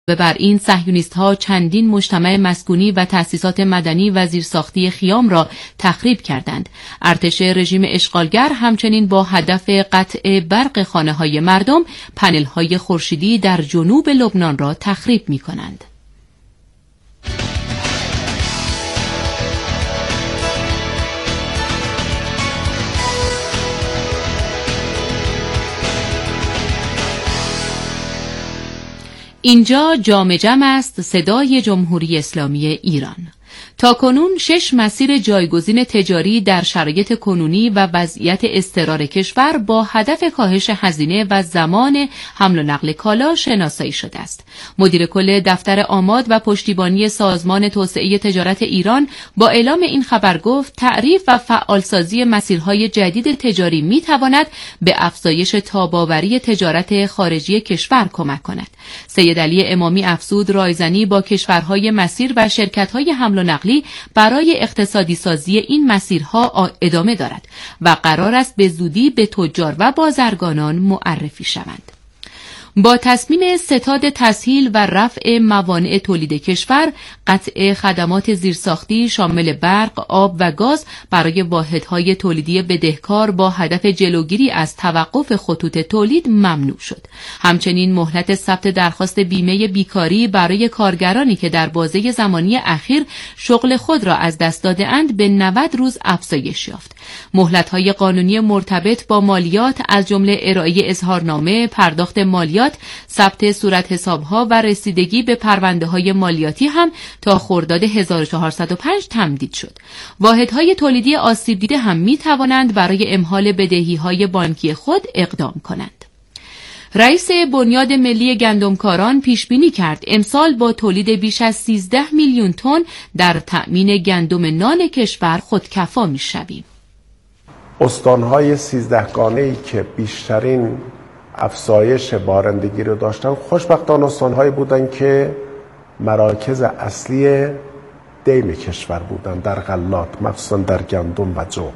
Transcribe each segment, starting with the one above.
بر این صهیونیست‌ها چندین مجتمع مسکونی و تأسیسات مدنی و زیرساختی خیام را تخریب کردند. ارتش رژیم اشغالگر همچنین با هدف قطع برق خانه‌های مردم، پنل‌های خورشیدی در جنوب لبنان را تخریب می‌کنند. اینجا جام جم است، صدای جمهوری اسلامی ایران. تاکنون 6 مسیر جایگزین تجاری در شرایط کنونی و وضعیت اضطرار کشور با هدف کاهش هزینه و زمان حمل و نقل کالا شناسایی شده است. مدیر کل دفتر آماد و پشتیبانی سازمان توسعه تجارت ایران با اعلام این خبر گفت تعریف و فعالسازی مسیرهای جدید تجاری می‌تواند به افزایش تاب‌آوری تجارت خارجی کشور کمک کند. سید علی امامی افزود رایزنی با کشورهای مسیر و شرکت‌های حمل و نقلی برای اقتصادی سازی این مسیرها ادامه دارد و قرار است به زودی به تجار و بازرگانان معرفی شوند. با تصمیم ستاد تسهیل و رفع موانع تولید کشور، قطع خدمات زیرساختی شامل برق، آب و گاز برای واحدهای تولیدی بدهکار با هدف جلوگیری از توقف خطوط تولید ممنوع شد. همچنین مهلت ثبت درخواست بیمه بیکاری برای کارگرانی که در بازه زمانی اخیر شغل خود را از دست داده‌اند به 90 روز افزایش یافت. مهلت‌های قانونی مرتبط با مالیات از جمله ارائه اظهارنامه، پرداخت مالیات، ثبت صورت حسابها و رسیدگی به پرونده‌های مالیاتی هم تا خرداد 1405 تمدید شد. واحدهای تولیدی آسیب دیده هم می‌توانند برای امهال بدهی‌های بانکی خود اقدام کنند. رئیس بنیاد ملی گندمکاران پیشبینی کرد امسال با تولید بیش از 13 میلیون تن در تأمین گندم نان کشور خودکفا می‌شویم. استان‌های 13 گانه‌ای که بیشترین افزایش بارندگی رو داشتن خوشبختانه استان‌هایی بودن که مراکز اصلی دیم کشور بودن در غلات، مخصوصا در گندم و جو،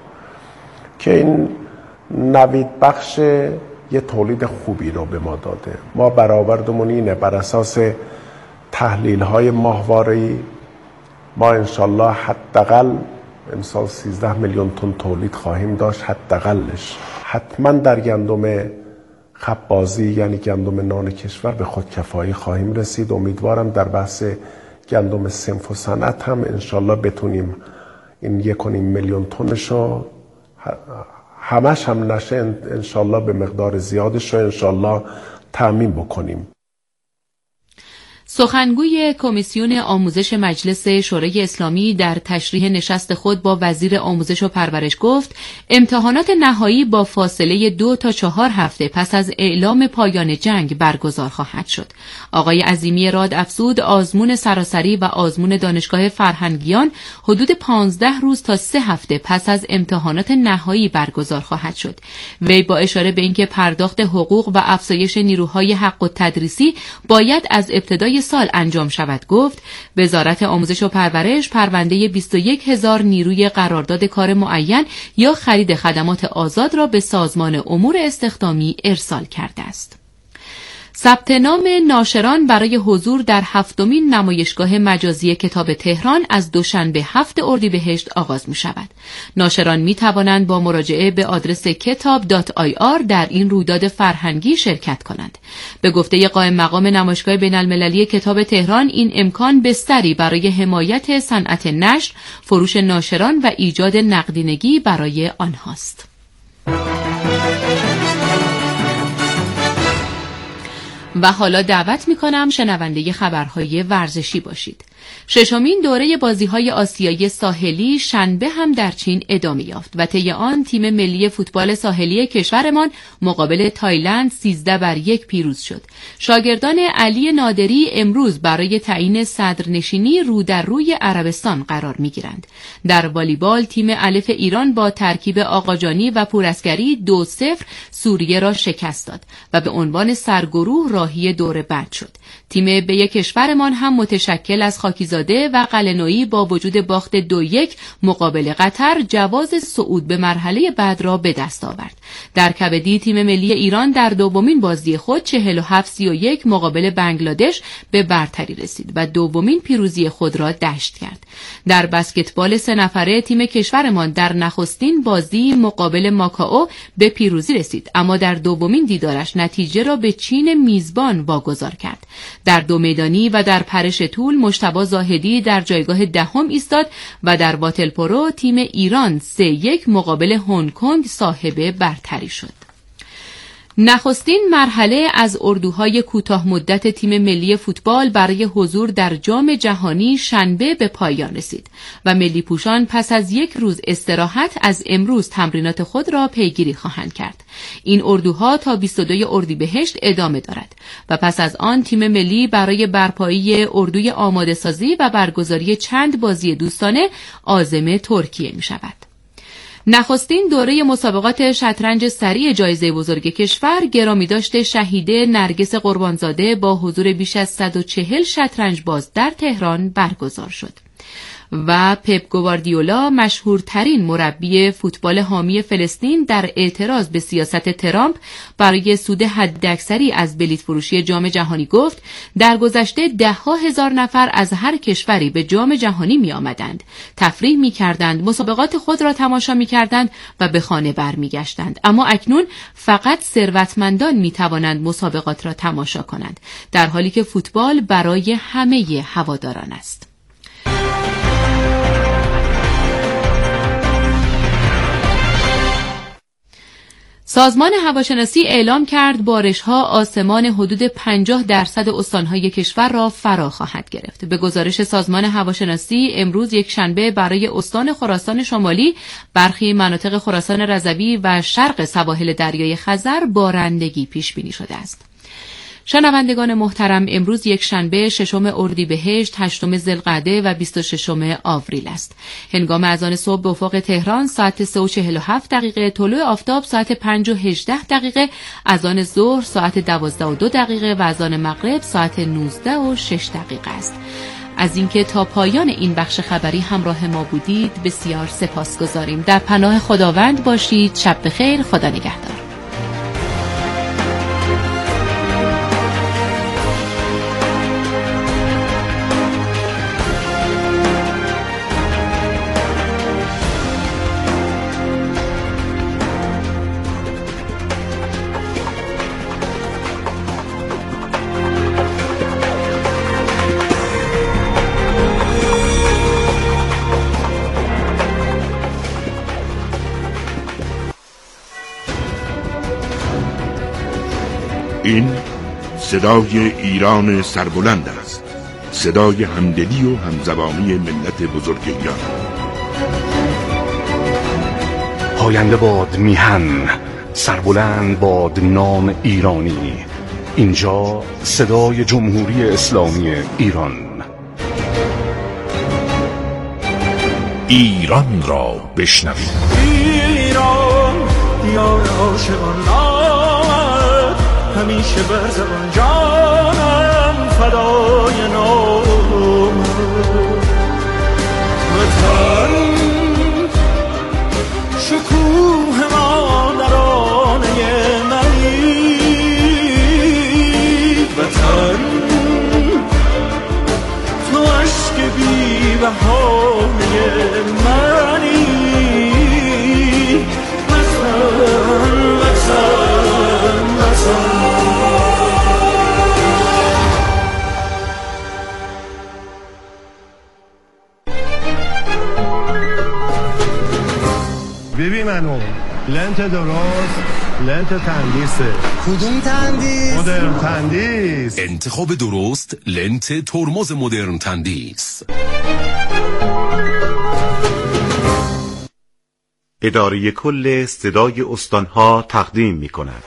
که این نوید بخش یه تولید خوبی رو به ما داده. ما برآوردمون اینه، بر اساس تحلیل‌های ماهواره‌ای ما انشالله حداقل امسال 13 میلیون تن تولید خواهیم داشت، حداقلش. حتما در گندم خبازی یعنی گندم نان کشور به خودکفایی خواهیم رسید. امیدوارم در بحث گندم صنف و صنعت هم انشالله بتونیم این 1.5 میلیون تنشو همش هم نشه انشالله به مقدار زیادش رو انشالله تأمین بکنیم. سخنگوی کمیسیون آموزش مجلس شورای اسلامی در تشریح نشست خود با وزیر آموزش و پرورش گفت امتحانات نهایی با فاصله 2 تا 4 هفته پس از اعلام پایان جنگ برگزار خواهد شد. آقای عظیمی راد افزود آزمون سراسری و آزمون دانشگاه فرهنگیان حدود 15 روز تا 3 هفته پس از امتحانات نهایی برگزار خواهد شد. وی با اشاره به اینکه پرداخت حقوق و افزایش نیروهای حق التدریسی باید از ابتدای سال انجام شود گفت وزارت آموزش و پرورش پرونده 21,000 نیروی قرارداد کار معین یا خرید خدمات آزاد را به سازمان امور استخدامی ارسال کرده است. ثبت نام ناشران برای حضور در 7مین نمایشگاه مجازی کتاب تهران از دوشنبه 7 اردیبهشت آغاز می شود. ناشران می توانند با مراجعه به آدرس kitab.ir در این رویداد فرهنگی شرکت کنند. به گفته قائم مقام نمایشگاه بین المللی کتاب تهران این امکان بستری برای حمایت صنعت نشر، فروش ناشران و ایجاد نقدینگی برای آنهاست. و حالا دعوت می‌کنم شنونده خبرهای ورزشی باشید. 6مین دوره بازی‌های آسیایی ساحلی شنبه هم در چین ادامه یافت و طی آن تیم ملی فوتبال ساحلی کشورمان مقابل تایلند 13-1 پیروز شد. شاگردان علی نادری امروز برای تعیین صدرنشینی رو در روی عربستان قرار می‌گیرند. در والیبال تیم الف ایران با ترکیب آقاجانی و پوراسگری 2-0 سوریه را شکست داد و به عنوان سرگروه راهی دور بعد شد. تیم به کشورمان هم متشکل از پاکیزاده و قلعه‌نویی با وجود باخت 2-1 مقابل قطر جواز صعود به مرحله بعد را به دست آورد. در کبدی تیم ملی ایران در دومین بازی خود 47-31 مقابل بنگلادش به برتری رسید و دومین پیروزی خود را دشت کرد. در بسکتبال 3 نفره تیم کشورمان در نخستین بازی مقابل ماکائو به پیروزی رسید، اما در دومین دیدارش نتیجه را به چین میزبان واگذار کرد. در دو میدانی و در پرش طول مجتبی زاهدی در جایگاه دهم ایستاد و در واتل پرو تیم ایران 3-1 مقابل هنگ کنگ صاحب برتری شد. نخستین مرحله از اردوهای کوتاه مدت تیم ملی فوتبال برای حضور در جام جهانی شنبه به پایان رسید و ملی پوشان پس از 1 روز استراحت از امروز تمرینات خود را پیگیری خواهند کرد. این اردوها تا 22 اردیبهشت ادامه دارد و پس از آن تیم ملی برای برپایی اردوی آماده سازی و برگزاری چند بازی دوستانه عازم ترکیه می شود. نخستین دوره مسابقات شطرنج سریع جایزه بزرگ کشور گرامیداشت شهیده نرگس قربانزاده با حضور بیش از 140 شطرنج باز در تهران برگزار شد و پپ گواردیولا مشهورترین مربی فوتبال حامی فلسطین در اعتراض به سیاست ترامپ برای سود حداکثری از بلیط فروشی جام جهانی گفت در گذشته 10,000 نفر از هر کشوری به جام جهانی می آمدند، تفریح می کردند، مسابقات خود را تماشا می کردند و به خانه برمی گشتند، اما اکنون فقط ثروتمندان می توانند مسابقات را تماشا کنند، در حالی که فوتبال برای همه هواداران است. سازمان هواشناسی اعلام کرد بارش‌ها آسمان حدود 50% استان‌های کشور را فرا خواهد گرفت. به گزارش سازمان هواشناسی امروز یکشنبه برای استان خراسان شمالی، برخی مناطق خراسان رضوی و شرق سواحل دریای خزر بارندگی پیش بینی شده است. شنوندگان محترم، امروز یکشنبه 6 اردیبهشت، 8 ذوالقعده و 26 آوریل است. هنگام اذان صبح به افق تهران ساعت 3:47 طلوع آفتاب ساعت 5:18 اذان ظهر ساعت 12:02 و اذان مغرب ساعت 19:06 است. از اینکه تا پایان این بخش خبری همراه ما بودید بسیار سپاسگزاریم. در پناه خداوند باشید. شب بخیر. خدا نگهدار. این صدای ایران سربلند است، صدای همدلی و همزبانی ملت بزرگ ایران. پاینده باد میهن، سربلند باد نام ایرانی. اینجا صدای جمهوری اسلامی ایران. ایران را بشنوید. ایران دیار عاشقان همیشه بر زبان جانم فدای نام وطن شکوه ما نرانه منی وطن تو عشق بی بهانه منی وطن وطن وطن. ببین منو لنت درست، لنت تندیسه. کدوم تندیس؟ مدرن تندیس. انتخاب درست لنت ترمز مدرن تندیس. اداره کل صدای استانها تقدیم می کند.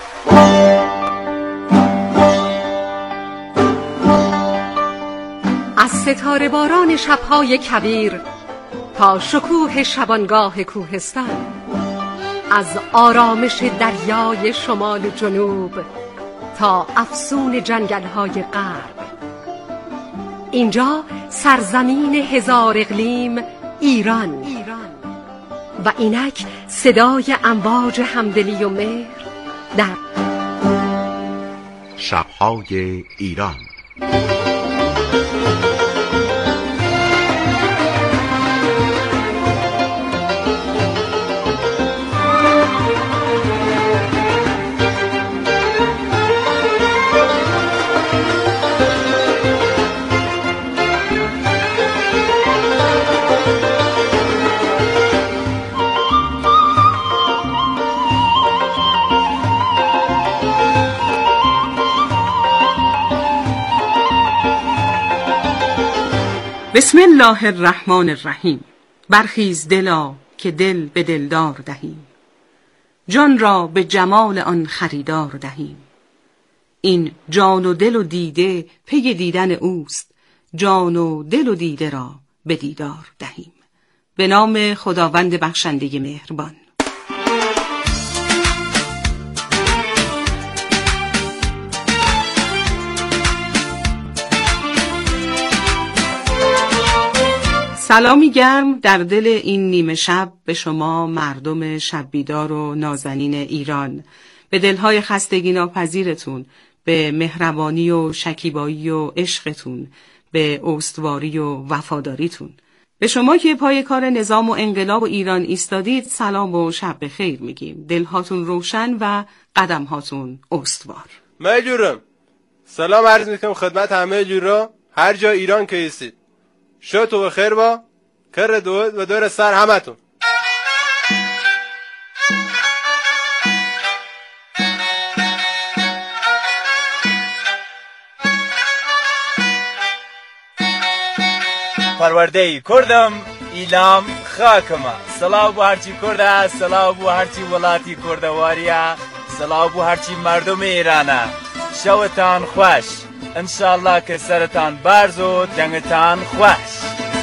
از ستاره باران شبهای کویر تا شکوه شبانگاه کوهستان، از آرامش دریای شمال و جنوب تا افسون جنگل‌های غرب، اینجا سرزمین هزار اقلیم ایران و اینک صدای امواج همدلی و مهر در شب‌های ایران. بسم الله الرحمن الرحیم. برخیز دلا که دل به دلدار دهیم، جان را به جمال آن خریدار دهیم. این جان و دل و دیده پی دیدن اوست، جان و دل و دیده را به دیدار دهیم. به نام خداوند بخشنده مهربان. سلامی گرم در دل این نیمه شب به شما مردم شب بیدار و نازنین ایران، به دلهای خستگی ناپذیرتون، به مهربانی و شکیبایی و عشقتون، به استواری و وفاداریتون. به شما که پای کار نظام و انقلاب و ایران ایستادید سلام و شب بخیر میگیم. دلهاتون روشن و قدمهاتون استوار. مجورم سلام عرض میکنم خدمت همه جورا هر جا ایران که ایستید. شاتو بخیر با کر دوید و دور سر همتون. پروردهی کردم ایلام خاکما. سلام بو هرچی کرده، سلام بو هرچی ولاتی کردواریا، سلام بو هرچی مردم ایرانه. شوتان خوش، انشالله که سرتان برز و دنگتان خوش.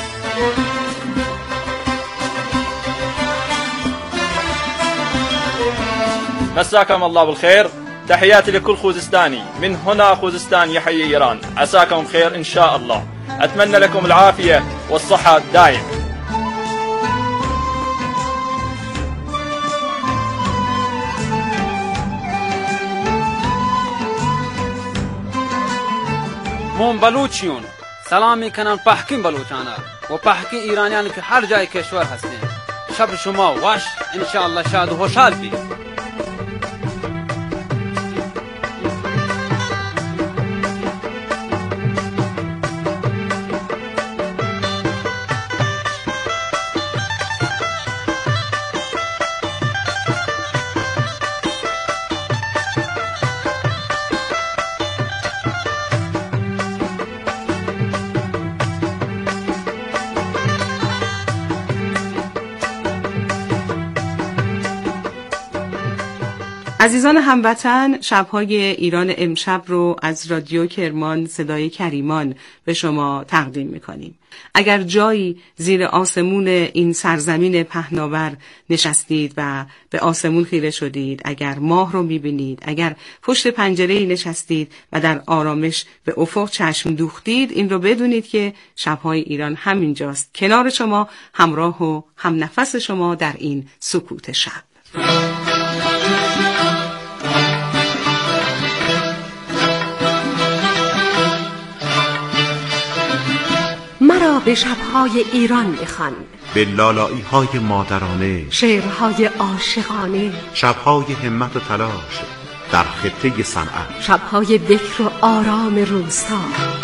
مساكم الله بالخير. تحياتي لكل خوزستاني من هنا خوزستان يحيي إيران. عساكم بخير إن شاء الله. أتمنى لكم العافية والصحة دائم. من بلوچیون سلام میکنم پهکین بلوچانا و پهکین ایرانیان که هر جای کشور هستین. شب شما وش انشاءالله شاد و خوشحال بید. عزیزان هموطن، شب‌های ایران امشب رو از رادیو کرمان صدای کریمان به شما تقدیم می‌کنیم. اگر جایی زیر آسمون این سرزمین پهناور نشستید و به آسمون خیره شدید، اگر ماه رو می‌بینید، اگر پشت پنجره‌ای نشستید و در آرامش به افق چشم دوختید، این رو بدونید که شب‌های ایران همینجاست، کنار شما، همراه و همنفس شما در این سکوت شب. مرا به شب‌های ایران بخوان، به لالایی‌های مادرانه، شعرهای عاشقانه، شب‌های همت و تلاش در خطه صنعت، شب‌های بکر و آرام روستا،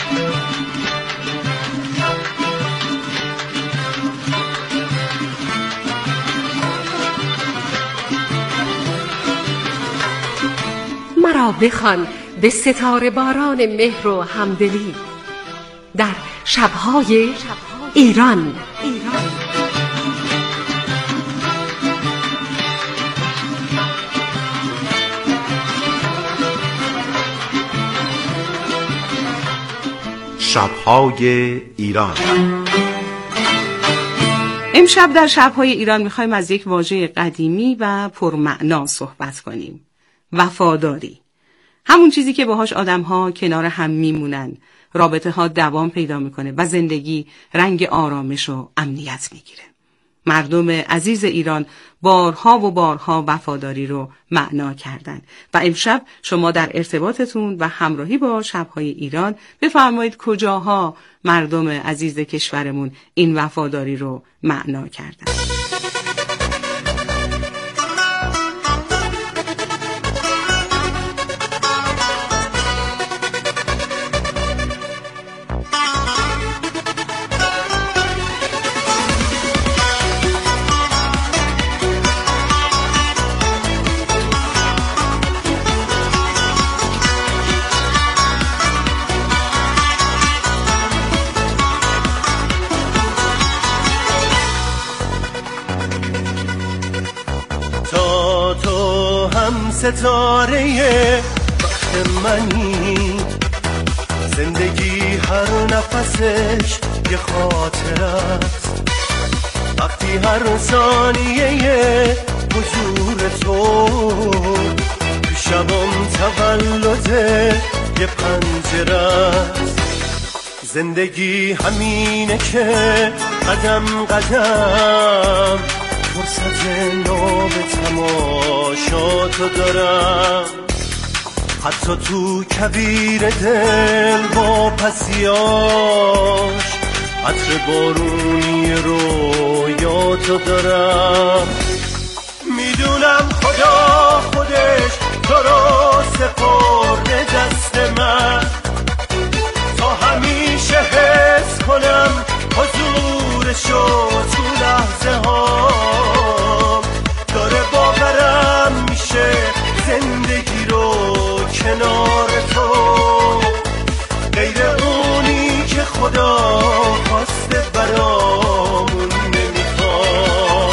مرا بخوان به ستاره باران مهر و همدلی در شب‌های ایران. شب‌های ایران. امشب در شب‌های ایران می‌خوایم از یک واژه قدیمی و پرمعنا صحبت کنیم. وفاداری. همون چیزی که باهاش آدم‌ها کنار هم میمونن رابطه ها دوام پیدا میکنه و زندگی رنگ آرامش و امنیت میگیره. مردم عزیز ایران بارها و بارها وفاداری رو معنا کردند و امشب شما در ارتباطتون و همراهی با شب‌های ایران بفرمایید کجاها مردم عزیز کشورمون این وفاداری رو معنا کردند. ستاره وقت منی، زندگی هر نفسش یه خاطر است. وقتی هر ثانیه حضور تو شبم تولد یه پنجره است. زندگی همینه که قدم قدم فرصت ناب تماشاتو دارم. حتی تو کبیر دل با پسیاش عطر بارونی رویاتو دارم. میدونم خدا خودش تو رو سپرده دست من تا همیشه حس کنم حضورشو تو لحظه ها. داره باورم میشه زندگی رو کنار تو، غیر اونی که خدا خواسته برامون نمیخواد.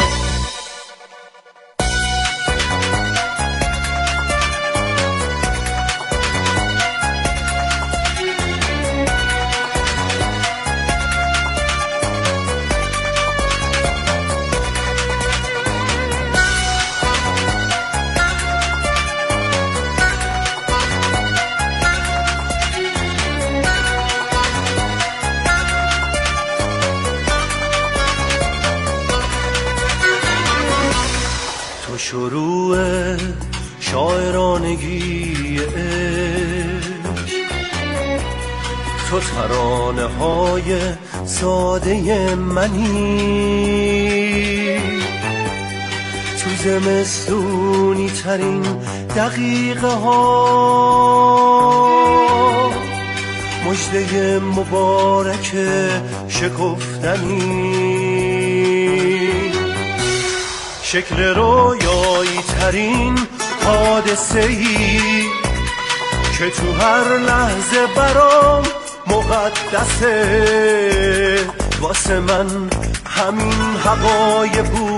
شروع شاعرانگی عشق، تو ترانه های ساده منی. تو زمستونی ترین دقیقه ها مژده مبارک شکفتنی. شکل رویایی ترین حادثه‌ای که تو هر لحظه برام مقدسه. واسه من همین هوای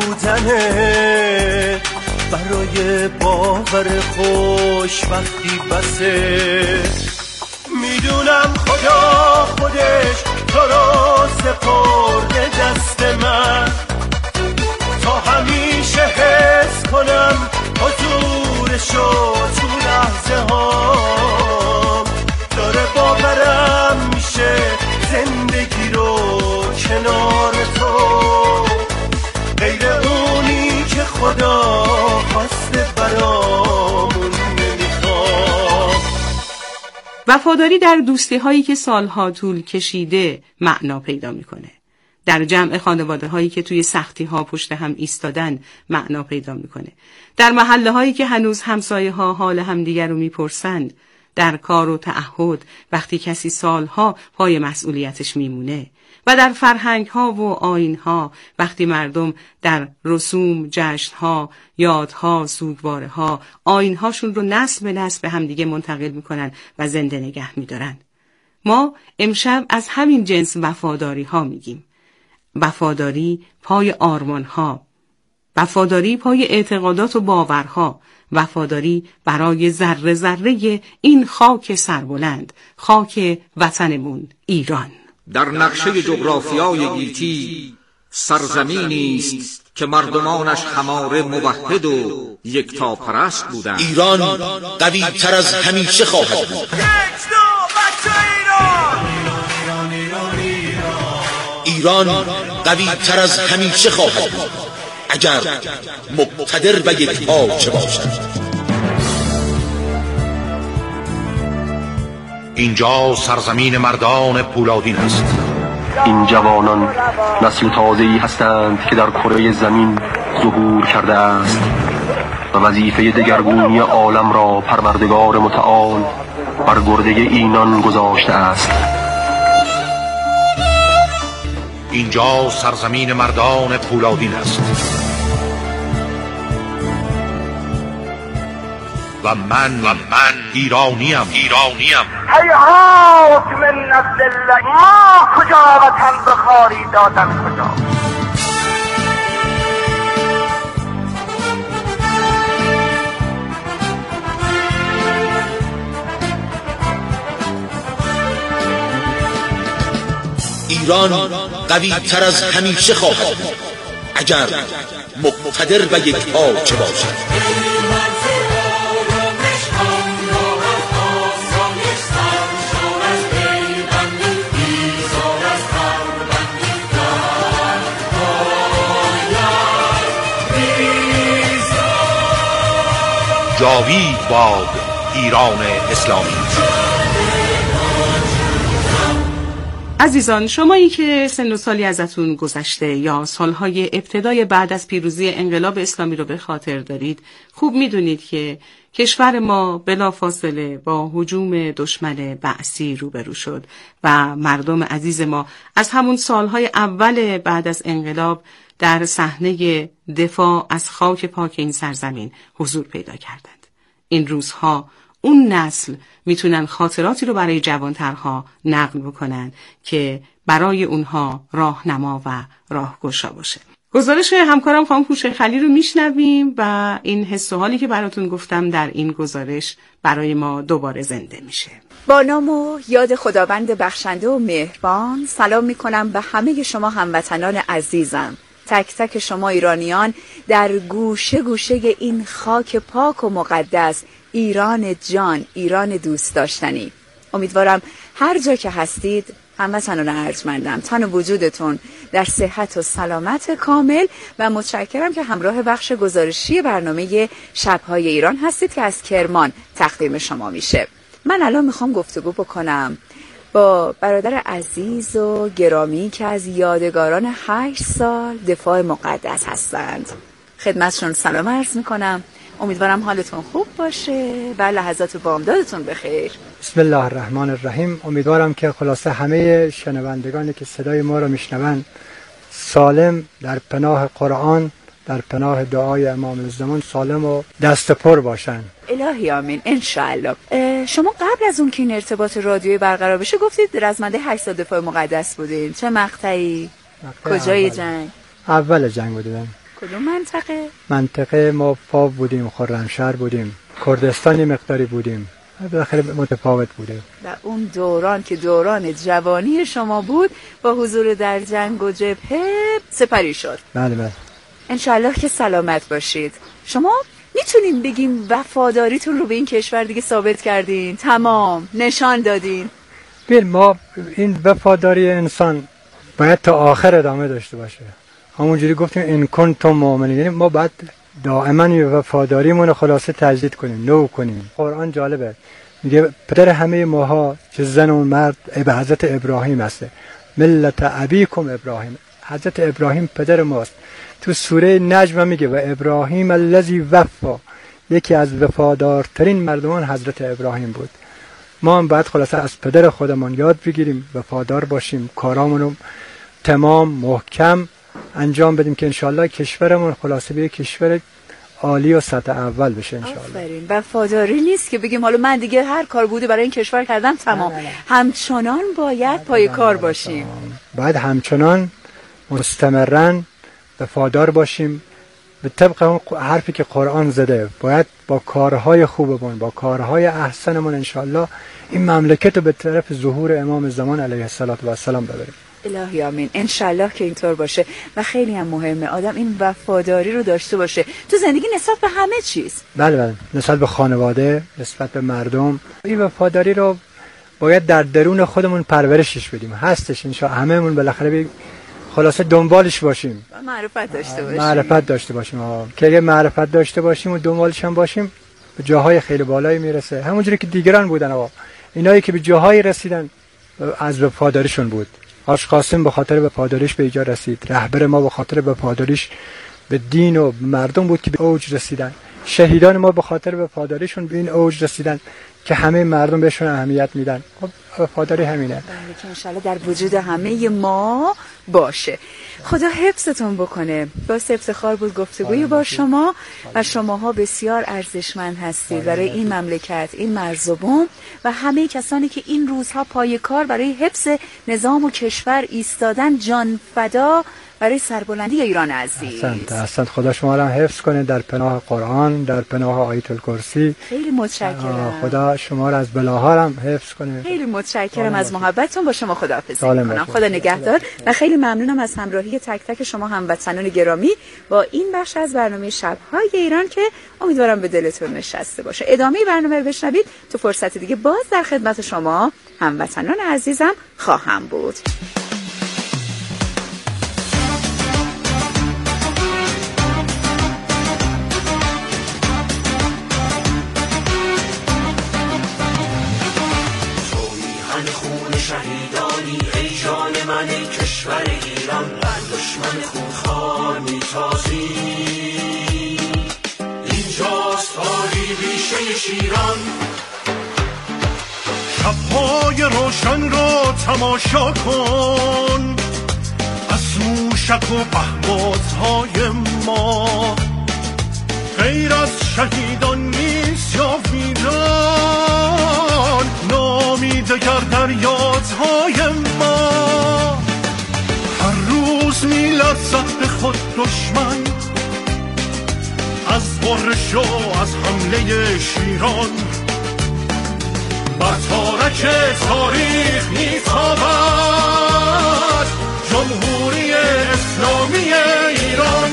بودنه، برای باور خوشبختی بسه. میدونم خدا خودش تو رو سپرده دست من تا همیشه حس کنم حضورشو تو لحظه ها. داره باورم میشه زندگی رو کنار تو، غیر اونی که خدا خواسته برامون نمیخواد. وفاداری در دوستی هایی که سالها طول کشیده معنا پیدا میکنه. در جمع خانواده هایی که توی سختی ها پشت هم ایستادن معنا پیدا میکنه. در محله هایی که هنوز همسایه ها حال همدیگر رو میپرسند. در کار و تعهد وقتی کسی سالها پای مسئولیتش میمونه. و در فرهنگ ها و آیین ها وقتی مردم در رسوم، جشن ها، یادها، سوگواره ها آیین هاشون رو نسل به نسل به همدیگه منتقل میکنن و زنده نگه میدارن. ما امشب از همین جنس وفاداری ها میگیم. وفاداری پای آرمان ها، وفاداری پای اعتقادات و باورها، وفاداری برای ذره ذره این خاک سربلند، خاک وطنمون ایران. در نقشه جغرافیای گیتی سرزمینی است که مردمانش هماره موحد و یکتاپرست بودند. ایران قوی تر از همیشه خواهد بود. یک دو بچه ایران ایران قوی تر از همیشه خواهد بود اگر مقتدر و یک پارچه باشد. اینجا سرزمین مردان پولادین است. این جوانان نسل تازه‌ای هستند که در کره زمین ظهور کرده است و وظیفه دگرگونی عالم را پروردگار متعال بر گرده اینان گذاشته است. اینجا سرزمین مردان پولادین است و من ایرانیم. هیهات من نسل الله، ما کجا وطن بخاری دادن کجا. ایران قوی تر از همیشه خواهد بود اگر مقتدر و یک پارچه باشد. جاوید باد ایران اسلامی. عزیزان، شمایی که سن و سالی ازتون گذشته یا سالهای ابتدای بعد از پیروزی انقلاب اسلامی رو به خاطر دارید، خوب میدونید که کشور ما بلافاصله با هجوم دشمن بعثی روبرو شد و مردم عزیز ما از همون سالهای اول بعد از انقلاب در صحنه دفاع از خاک پاک این سرزمین حضور پیدا کردند. این روزها اون نسل میتونن خاطراتی رو برای جوانترها نقل بکنن که برای اونها راهنما و راهگشا باشه. گزارش همکارم خانم هوشنگ خلیل رو میشنویم و این حس و حالی که براتون گفتم در این گزارش برای ما دوباره زنده میشه. با نام و یاد خداوند بخشنده و مهربان سلام میکنم به همه شما هموطنان عزیزم. تک تک شما ایرانیان در گوشه گوشه این خاک پاک و مقدس، ایران جان، ایران دوست داشتنی. امیدوارم هر جا که هستید هموطنان ارجمندم، تن و وجودتون در صحت و سلامت کامل و متشکرم که همراه بخش گزارشی برنامه شب‌های ایران هستید که از کرمان تقدیم شما میشه. من الان میخوام گفتگو بکنم با برادر عزیز و گرامی که از یادگاران 8 سال دفاع مقدس هستند. خدمتشون سلام عرض میکنم. امیدوارم حالتون خوب باشه و لحظات بامدادتون بخیر. بسم الله الرحمن الرحیم. امیدوارم که خلاصه همه شنوندگانی که صدای ما رو میشنوند سالم در پناه قرآن، در پناه دعای امام الزمان سالم و دست پر باشن. الهی آمین انشاءالله. شما قبل از اون که این ارتباط رادیویی برقرار بشه گفتید رزمنده 8 سال دفاع مقدس بودین. چه مقطعی؟ کجای جنگ؟ اول جنگ بودیم. کدوم منطقه؟ منطقه ما فاو بودیم، خرمشهر بودیم، کردستانی مقداری بودیم. بالاخره متفاوت بوده. و اون دوران که دوران جوانی شما بود با حضور در جنگ و جبهه سپری شد. بله بله. انشالله که سلامت باشید. شما میتونین بگیم وفاداریتون رو به این کشور دیگه ثابت کردین؟ تمام نشان دادین؟ ببین، ما این وفاداری انسان باید تا آخر ادامه داشته باشه. همونجوری گفتیم این کنتم مؤمنین، یعنی ما باید دائما وفاداریمون رو خلاصه تجدید کنیم، نو کنیم. قرآن جالبه، میگه پدر همه ماها چه زن و مرد به حضرت ابراهیم هسته، ملت ابیکم ابراهیم. حضرت ابراهیم پدر ماست. تو سوره نجم میگه و ابراهیم الذی وفا، یکی از وفادارترین مردمان حضرت ابراهیم بود. ما هم باید خلاصه از پدر خودمون یاد بگیریم، وفادار باشیم، کارامون رو تمام محکم انجام بدیم که انشالله کشورمون خلاصه به کشور عالی و سطح اول بشه انشالله. آفرین. وفاداری نیست که بگیم حالا من دیگه هر کار بوده برای این کشور کردم تمام. همچنان باید پای کار باشیم. باید همچنان مستمرن وفادار باشیم به طبق اون حرفی که قرآن زده. باید با کارهای خوبمون، با کارهای احسنمون انشالله این مملکت رو به طرف ظهور امام زمان علیه السلام ببریم. الهی آمین. انشالله که اینطور باشه. و خیلی هم مهمه آدم این وفاداری رو داشته باشه تو زندگی نسبت به همه چیز. بله بله، نسبت به خانواده، نسبت به مردم. این وفاداری رو باید در درون خودمون پرورشش بدیم. هستش انشالله، همه‌مون بالاخره خلاصه دنبالش باشیم، معرفت داشته باشیم که اگه معرفت داشته باشیم و دنبالش هم باشیم به جاهای خیلی بالایی میرسه. همونجوری که دیگران بودن اینایی که به جاهایی رسیدن از وفاداریشون بود. آج قاسم به خاطر وفاداریش به اینجا رسید. رهبر ما به خاطر وفاداریش به دین و مردم بود که به اوج رسیدن. شهیدان ما به خاطر وفاداریشون به این اوج رسیدن که همه مردم بهشون اهمیت میدن. وفاداری همینه. بله که انشالله در وجود همه ما باشه. خدا حفظتون بکنه. باعث افتخار بود گفتگوی با شما و شماها بسیار ارزشمند هستید برای این مملکت، این مرز و بوم و همه کسانی که این روزها پای کار برای حفظ نظام و کشور ایستادن، جان فدا برای سربلندی ایران عزیز. احسنت. خدا شما را حفظ کنه در پناه قرآن، در پناه آیت الکرسی. خیلی متشکرم. خدا شما را از بلاها هم حفظ کنه. خیلی متشکرم از محبتتون. با شما خداحافظی می‌کنم. خدا نگهدار و خیلی ممنونم از همراهی تک تک شما هموطنان گرامی با این بخش از برنامه شب‌های ایران که امیدوارم به دلتون نشسته باشه. ادامه برنامه رو بشنوید. تو فرصت دیگه باز در خدمت شما هموطنان عزیزم خواهم بود. شهیدانی ای جان من ای کشور ایران، دشمن خونخوار میتازی. اینجاست عالی بیشه شیران، شبهای روشن را تماشا کن، از موشک و پهپادهای ما غیر از شهیدان نیست یاویدان، نامی دگر در یادهای ما. هر روز می‌لرزد به خود دشمن از غرش و از حمله شیران، بر تارک تاریخ می‌تابد جمهوری اسلامی ایران.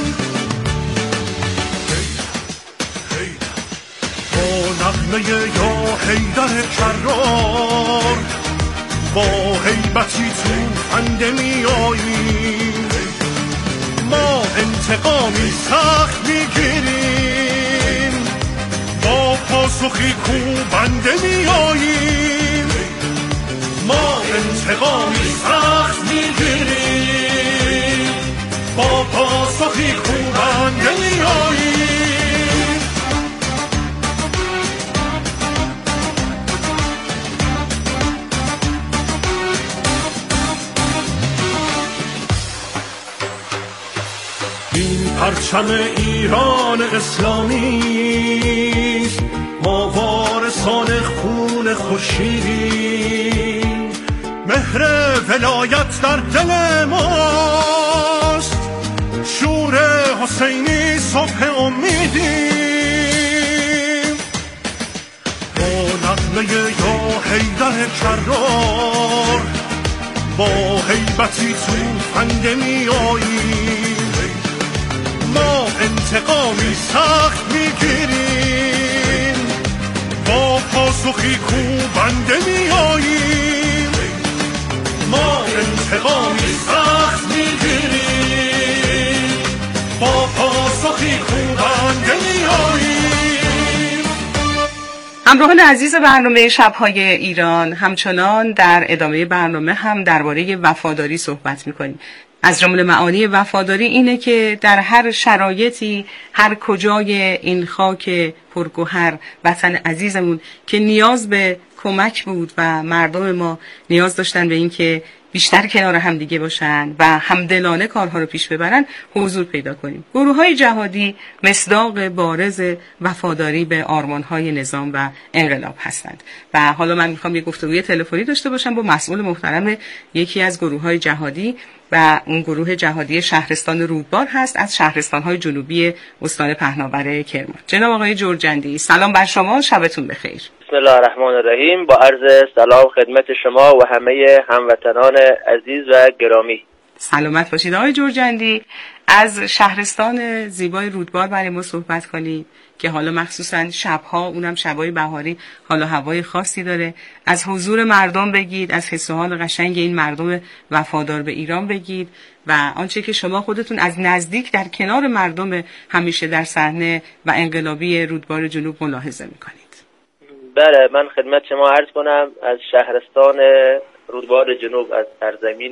نغمه یا حیدر کرار با هیبتی توفنده می آییم، ما انتقامی سخت می گیریم، با پاسخی کوبنده می آییم، ما انتقامی سخت می گیریم، با پاسخی کوبنده می آییم. پرچم ایران اسلامی است، ما وارثان خون خورشیدیم، مهر ولایت در دل ماست، شور حسینی صبح امیدیم، با نغمه یا حیدر کرار با هیبتی توفنده می آییم، ما انتقامی سخت میگیریم، با پاسخی کوبنده میآییم، ما انتقامی سخت میگیریم، با پاسخی کوبنده میآییم. همراهان عزیز برنامه شب‌های ایران، همچنان در ادامه برنامه هم درباره وفاداری صحبت می‌کنیم. از جمله معانی وفاداری اینه که در هر شرایطی، هر کجای این خاک پرگوهر وطن عزیزمون که نیاز به کمک بود و مردم ما نیاز داشتن به این که بیشتر کنار هم دیگه باشن و همدلانه کارها رو پیش ببرن، حضور پیدا کنیم. گروه‌های جهادی مصداق بارز وفاداری به آرمان‌های نظام و انقلاب هستند و حالا من میخوام یک گفتگوی تلفنی داشته باشم با مسئول محترم یکی از گروه‌های جهادی و اون گروه جهادی شهرستان رودبار هست از شهرستان‌های جنوبی استان پهناور کرمان. جناب آقای جرجندی، سلام بر شما، شبتون بخیر. بسم الله الرحمن الرحیم. با عرض سلام خدمت شما و همه هموطنان عزیز و گرامی. سلامت باشید آقای جرجندی. از شهرستان زیبای رودبار برای ما صحبت کنید که حالا مخصوصا شبها، اونم شبای بهاری، حالا هوای خاصی داره. از حضور مردم بگید، از حس و حال قشنگ این مردم وفادار به ایران بگید و آنچه که شما خودتون از نزدیک در کنار مردم همیشه در صحنه و انقلابی رودبار جنوب ملاحظه میکنید. بله، من خدمت شما عرض کنم از شهرستان رودبار جنوب، از سرزمین